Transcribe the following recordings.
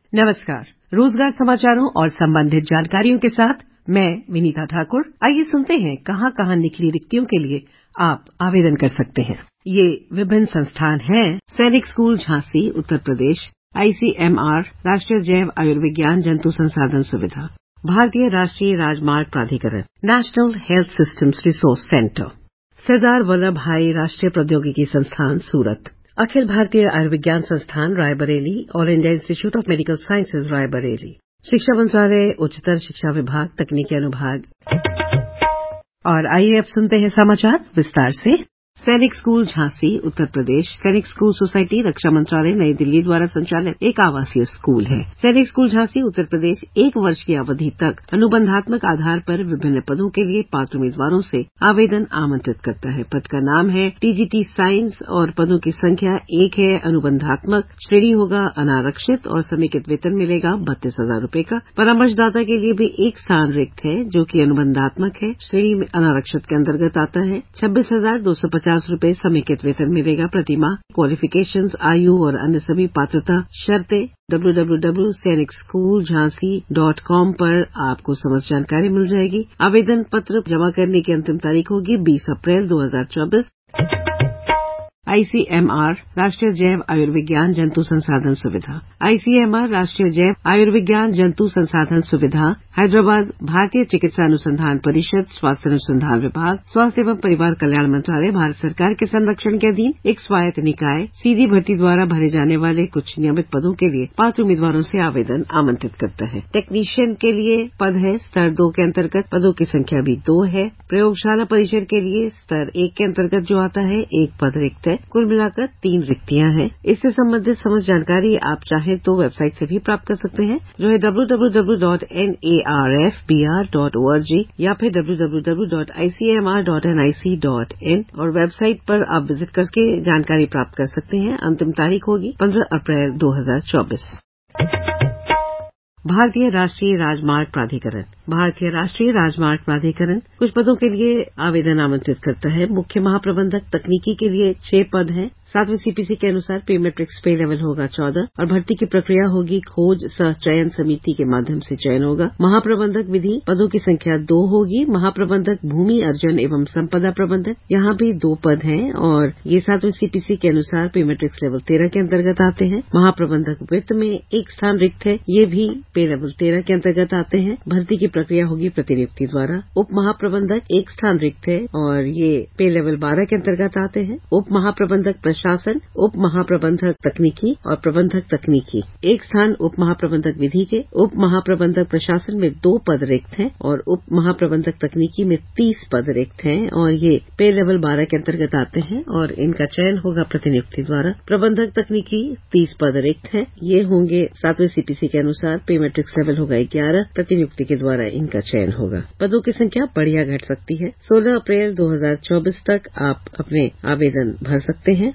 नमस्कार। रोजगार समाचारों और संबंधित जानकारियों के साथ मैं विनीता ठाकुर। आइए सुनते हैं कहां निकली रिक्तियों के लिए आप आवेदन कर सकते हैं। ये विभिन्न संस्थान हैं: सैनिक स्कूल झांसी उत्तर प्रदेश, ICMR राष्ट्रीय जैव आयुर्विज्ञान जंतु संसाधन सुविधा, भारतीय राष्ट्रीय राजमार्ग प्राधिकरण, national health systems resource centre, Sardar Vallabh Bhai राष्ट्रीय प्रौद्योगिकी संस्थान सूरत, अखिल भारतीय आयुर्विज्ञान संस्थान Raebareli, all India institute of medical sciences Raebareli, शिक्षा मंत्रालय, उच्चतर शिक्षा विभाग, तकनीकी अनुभाग। और आइए अब सुनते हैं समाचार विस्तार से। सैनिक स्कूल झांसी उत्तर प्रदेश सैनिक स्कूल सोसाइटी रक्षा मंत्रालय नई दिल्ली द्वारा संचालित एक आवासीय स्कूल है। सैनिक स्कूल झांसी उत्तर प्रदेश 1 वर्ष की अवधि तक अनुबंधात्मक आधार पर विभिन्न पदों के लिए पात्र उम्मीदवारों से आवेदन आमंत्रित करता है। पद का नाम है TGT साइंस और पदों की संख्या 1 है। अनुबंधात्मक श्रेणी होगा अनारक्षित और समेकित वेतन मिलेगा 32,000 रूपये का। परामर्शदाता के लिए भी एक स्थान रिक्त है जो कि अनुबंधात्मक है, श्रेणी में अनारक्षित के अंतर्गत आता है। 26,250 रूपये समेकित वेतन मिलेगा प्रति माह। क्वालिफिकेशंस, आयु और अन्य सभी पात्रता शर्तें www.sainicschooljhansi.com पर आपको समस्त जानकारी मिल जाएगी। आवेदन पत्र जमा करने की अंतिम तारीख होगी 20 अप्रैल 2024। ICMR राष्ट्रीय जैव आयुर्विज्ञान जंतु संसाधन सुविधा, ICMR राष्ट्रीय जैव आयुर्विज्ञान जंतु संसाधन सुविधा हैदराबाद भारतीय चिकित्सा अनुसंधान परिषद, स्वास्थ्य अनुसंधान विभाग, स्वास्थ्य एवं परिवार कल्याण मंत्रालय, भारत सरकार के संरक्षण के अधीन एक स्वायत्त निकाय सीधी भर्ती द्वारा भरे जाने वाले कुछ नियमित पदों के लिए पात्र उम्मीदवारों से आवेदन आमंत्रित करता है। टेक्नीशियन के लिए पद है स्तर 2 के अंतर्गत, पदों की संख्या भी 2 है। प्रयोगशाला परिचर के लिए स्तर 1 के अंतर्गत जो आता है 1 पद रिक्त है। कुल मिलाकर 3 रिक्तियां हैं। इससे संबंधित समस्त जानकारी आप चाहें तो वेबसाइट से भी प्राप्त कर सकते हैं जो है www.narfbr.org या फिर www.icmr.nic.in और वेबसाइट पर आप विजिट करके जानकारी प्राप्त कर सकते हैं। अंतिम तारीख होगी 15 अप्रैल 2024। भारतीय राष्ट्रीय राजमार्ग प्राधिकरण कुछ पदों के लिए आवेदन आमंत्रित करता है। मुख्य महाप्रबंधक तकनीकी के लिए 6 पद हैं। 7वें CPC के अनुसार पे मैट्रिक्स पे लेवल होगा 14 और भर्ती की प्रक्रिया होगी खोज सह चयन समिति के माध्यम से चयन होगा। महाप्रबंधक विधि पदों की संख्या 2 होगी। महाप्रबंधक भूमि अर्जन एवं संपदा प्रबंधन यहाँ भी 2 पद हैं और ये 7वें CPC के अनुसार पे मैट्रिक्स लेवल 13 के अंतर्गत आते हैं। महाप्रबंधक वित्त में एक स्थान रिक्त है, ये भी पे लेवल 13 के अंतर्गत आते हैं। भर्ती की प्रक्रिया होगी प्रतिनियुक्ति द्वारा। उप महाप्रबंधक एक स्थान रिक्त है और ये पे लेवल 12 के अंतर्गत आते हैं। उप महाप्रबंधक प्रशासन, उप महाप्रबंधक तकनीकी और प्रबंधक तकनीकी एक स्थान उप महाप्रबंधक विधि के। उप महाप्रबंधक प्रशासन में 2 पद रिक्त हैं और उप महाप्रबंधक तकनीकी में 30 पद रिक्त हैं और ये पे लेवल 12 के अंतर्गत आते हैं और इनका चयन होगा प्रतिनियुक्ति द्वारा। प्रबंधक तकनीकी 30 पद रिक्त हैं, ये होंगे 7वें CPC के अनुसार पे मैट्रिक्स लेवल होगा 11, प्रतिनियुक्ति के द्वारा इनका चयन होगा। पदों की संख्या बढ़ या घट सकती है। 16 अप्रैल 2024 तक आप अपने आवेदन भर सकते हैं।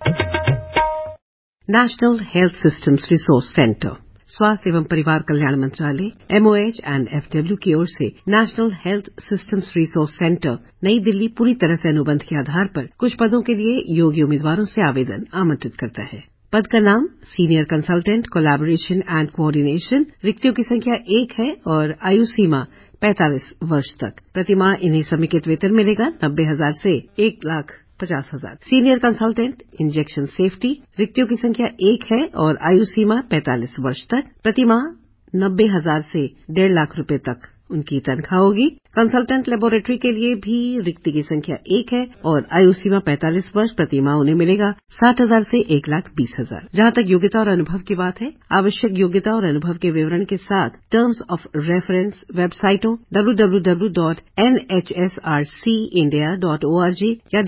National health systems resource centre स्वास्थ्य एवं परिवार कल्याण मंत्रालय MOH एंड FW की ओर से national health systems resource centre Nai Delhi पूरी तरह से अनुबंध के आधार पर कुछ पदों के लिए योग्य उम्मीदवारों से आवेदन आमंत्रित करता है। पद का नाम senior consultant collaboration and coordination. रिक्तियों की संख्या 1 है और आयु सीमा 45 वर्ष तक। प्रतिमाह इन्हें समेकित वेतन मिलेगा 90,000 से 1,50,000। Senior consultant injection safety. रिक्तियों की संख्या 1 है और आयु सीमा 45 वर्ष तक। प्रतिमाह 90,000 से 1.5 लाख रूपये तक उनकी तनख्वाह होगी। कंसल्टेंट लेबोरेटरी के लिए भी रिक्ति की संख्या 1 है और आयु सीमा 45 वर्ष। प्रतिमाह उन्हें मिलेगा 60,000 से 1,20,000। जहां तक योग्यता और अनुभव की बात है, आवश्यक योग्यता और अनुभव के विवरण के साथ टर्म्स ऑफ रेफरेंस वेबसाइटों www.nhsrcindia.org या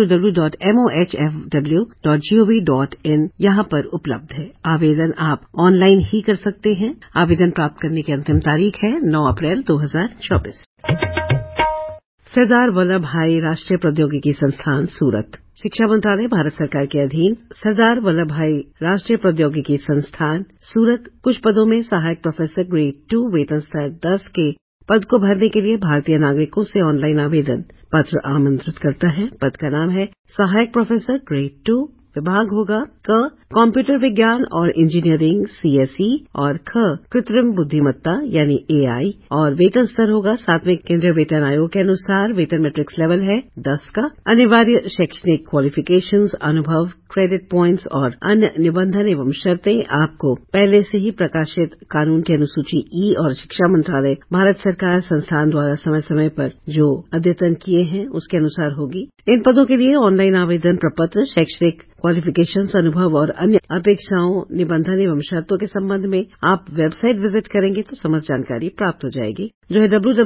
www.mohfw.gov.in यहां पर उपलब्ध है। आवेदन आप ऑनलाइन ही कर सकते हैं। आवेदन प्राप्त करने की अंतिम तारीख है 9 अप्रैल 2024। सरदार वल्लभ भाई राष्ट्रीय प्रौद्योगिकी संस्थान सूरत शिक्षा मंत्रालय भारत सरकार के अधीन सरदार वल्लभ भाई राष्ट्रीय प्रौद्योगिकी संस्थान सूरत कुछ पदों में सहायक प्रोफेसर ग्रेड 2 वेतन स्तर 10 के पद को भरने के लिए भारतीय नागरिकों से ऑनलाइन आवेदन पत्र आमंत्रित करता है। पद का नाम है सहायक प्रोफेसर ग्रेड 2 विभाग होगा क कंप्यूटर विज्ञान और इंजीनियरिंग CSE और ख कृत्रिम बुद्धिमत्ता यानी AI और वेतन स्तर होगा 7वें केंद्रीय वेतन आयोग के अनुसार वेतन मैट्रिक्स लेवल है 10 का। अनिवार्य शैक्षणिक क्वालिफिकेशंस, अनुभव, क्रेडिट पॉइंट्स और अन्य निबंधन एवं शर्तें आपको पहले से ही प्रकाशित कानून की अनुसूची E और शिक्षा मंत्रालय भारत सरकार संस्थान द्वारा समय समय पर जो अद्यतन किए हैं उसके अनुसार होगी। इन पदों के लिए ऑनलाइन आवेदन प्रपत्र शैक्षणिक क्वालिफिकेशंस, अनुभव और अन्य अपेक्षाओं, निबंधन एवं शर्तों के संबंध में आप वेबसाइट विजिट करेंगे तो समस्त जानकारी प्राप्त हो जाएगी, जो है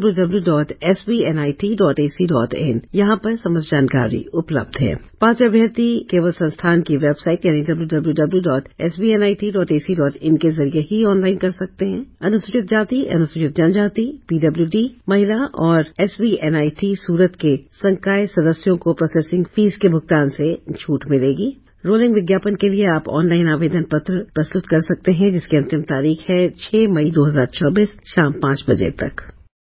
www.sbnit.ac.in। यहाँ पर समस्त जानकारी उपलब्ध है। पात्र अभ्यर्थी केवल संस्थान की वेबसाइट यानी www.sbnit.ac.in के जरिए ही ऑनलाइन कर सकते हैं। अनुसूचित जाति, अनुसूचित जनजाति, PWD, महिला और SBNIT सूरत के संकाय सदस्यों को प्रोसेसिंग फीस के भुगतान से छूट मिलेगी। रोलिंग विज्ञापन के लिए आप ऑनलाइन आवेदन पत्र प्रस्तुत कर सकते हैं, जिसकी अंतिम तारीख है 6 मई 2024 शाम 5 बजे तक।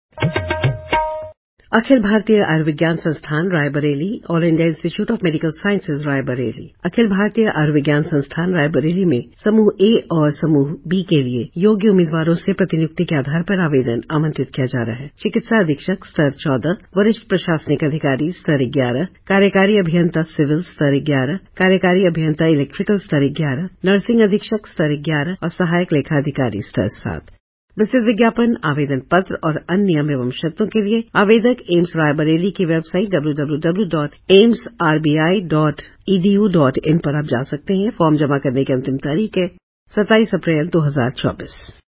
अखिल भारतीय आयुर्विज्ञान संस्थान Raebareli, all India institute of medical sciences Raebareli, अखिल भारतीय आयुर्विज्ञान संस्थान रायबरेली में समूह A और समूह B के लिए योग्य उम्मीदवारों से प्रतिनियुक्ति के आधार पर आवेदन आमंत्रित किया जा रहा है। चिकित्सा अधीक्षक स्तर 14, वरिष्ठ प्रशासनिक अधिकारी स्तर 11, कार्यकारी अभियंता सिविल स्तर 11, कार्यकारी अभियंता इलेक्ट्रिकल स्तर 11, नर्सिंग अधीक्षक स्तर 11 और सहायक लेखाधिकारी स्तर 7। विस्तृत विज्ञापन, आवेदन पत्र और अन्य नियम एवं शर्तों के लिए आवेदक एम्स रायबरेली की वेबसाइट www.aimsrbi.edu.in पर आप जा सकते हैं। फॉर्म जमा करने की अंतिम तारीख है 27 अप्रैल 2024।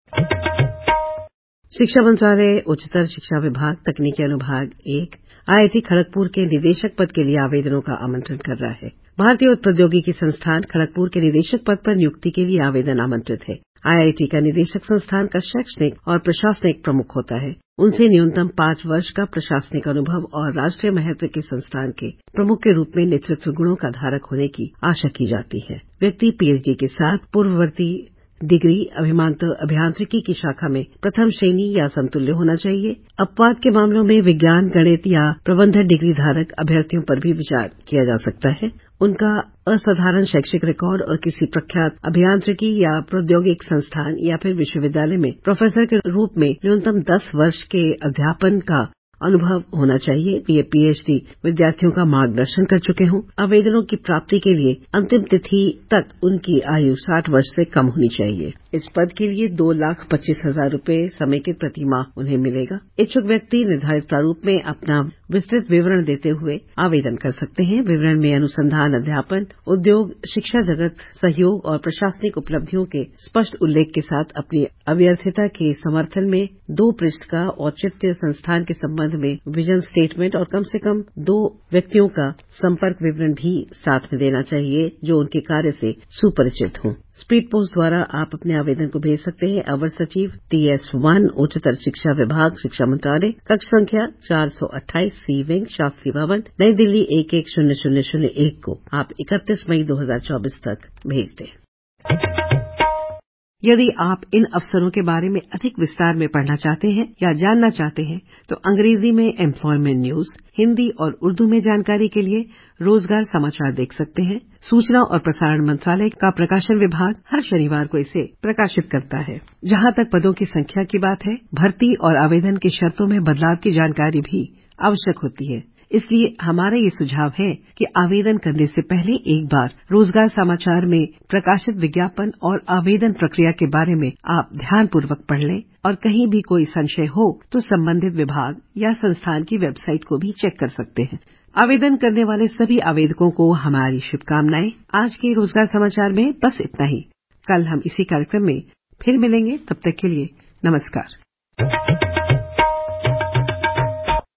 शिक्षा मंत्रालय, उच्चतर शिक्षा विभाग, तकनीकी अनुभाग 1, IIT खड़गपुर के निदेशक पद के लिए आवेदनों का आमंत्रण कर रहा है। भारतीय प्रौद्योगिकी संस्थान खड़गपुर के निदेशक पद पर नियुक्ति के लिए आवेदन आमंत्रित है। IIT का निदेशक संस्थान का शैक्षणिक और प्रशासनिक प्रमुख होता है। उनसे न्यूनतम 5 वर्ष का प्रशासनिक अनुभव और राष्ट्रीय महत्व के संस्थान के प्रमुख के रूप में नेतृत्व गुणों का धारक होने की आशा की जाती है। व्यक्ति PhD के साथ पूर्ववर्ती डिग्री अभियांत्रिकी की शाखा में प्रथम श्रेणी या समतुल्य होना चाहिए। अपवाद के मामलों में विज्ञान, गणित या प्रबंधन डिग्री धारक अभ्यर्थियों पर भी विचार किया जा सकता है। उनका असाधारण शैक्षिक रिकॉर्ड और किसी प्रख्यात अभियांत्रिकी या प्रौद्योगिक संस्थान या फिर विश्वविद्यालय में प्रोफेसर के रूप में न्यूनतम 10 वर्ष के अध्यापन का अनुभव होना चाहिए। ये PhD विद्यार्थियों का मार्गदर्शन कर चुके हों। आवेदनों की प्राप्ति के लिए अंतिम तिथि तक उनकी आयु 60 वर्ष से कम होनी चाहिए। इस पद के लिए 2,25,000 रूपये समेकित प्रति माह उन्हें मिलेगा। इच्छुक व्यक्ति निर्धारित प्रारूप में अपना विस्तृत विवरण देते हुए आवेदन कर सकते हैं। विवरण में अनुसंधान, अध्यापन, उद्योग, शिक्षा जगत, सहयोग और प्रशासनिक उपलब्धियों के स्पष्ट उल्लेख के साथ अपनी अभ्यर्थिता के समर्थन में 2 पृष्ठ का औचित्य, संस्थान के संबंध में विजन स्टेटमेंट और कम से कम 2 व्यक्तियों का संपर्क विवरण भी साथ में देना चाहिए जो उनके कार्य से सुपरिचित हों। स्पीड पोस्ट द्वारा आप अपने आवेदन को भेज सकते हैं। अवर सचिव TS1, उच्चतर शिक्षा विभाग, शिक्षा मंत्रालय, कक्ष संख्या 428, C विंग, शास्त्री भवन, नई दिल्ली 110001 को आप 31 मई 2024 तक भेज दें। यदि आप इन अवसरों के बारे में अधिक विस्तार में पढ़ना चाहते हैं या जानना चाहते हैं तो अंग्रेजी में एम्प्लॉयमेंट न्यूज, हिंदी और उर्दू में जानकारी के लिए रोजगार समाचार देख सकते हैं। सूचना और प्रसारण मंत्रालय का प्रकाशन विभाग हर शनिवार को इसे प्रकाशित करता है। जहां तक पदों की संख्या की बात है, भर्ती और आवेदन की शर्तों में बदलाव की जानकारी भी आवश्यक होती है। इसलिए हमारा ये सुझाव है कि आवेदन करने से पहले एक बार रोजगार समाचार में प्रकाशित विज्ञापन और आवेदन प्रक्रिया के बारे में आप ध्यानपूर्वक पढ़ लें और कहीं भी कोई संशय हो तो संबंधित विभाग या संस्थान की वेबसाइट को भी चेक कर सकते हैं। आवेदन करने वाले सभी आवेदकों को हमारी शुभकामनाएं। आज के रोजगार समाचार में बस इतना ही। कल हम इसी कार्यक्रम में फिर मिलेंगे। तब तक के लिए नमस्कार।